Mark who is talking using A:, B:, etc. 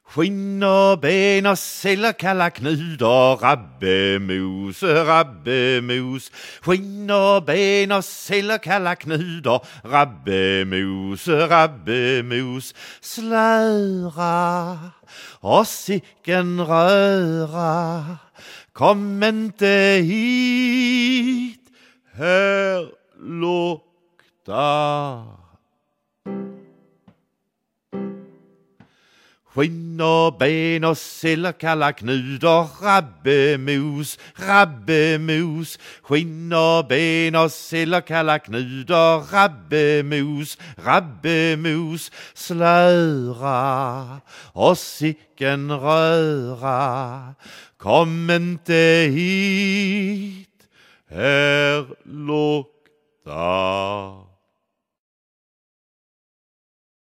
A: Skinn och ben och sill och kalla knud och rabbemos, rabbemos. Skinn och ben och sill och kalla knud och rabbemos, rabbemos. Slöra och sicken röra, kom inte hit, här luktar. Skinn och ben och sill och kalla knud och rabbemos, rabbemos. Skinn och ben och sill och kalla knud och rabbemos, rabbemos. Slöra och sicken röra, kom inte hit, här luktar.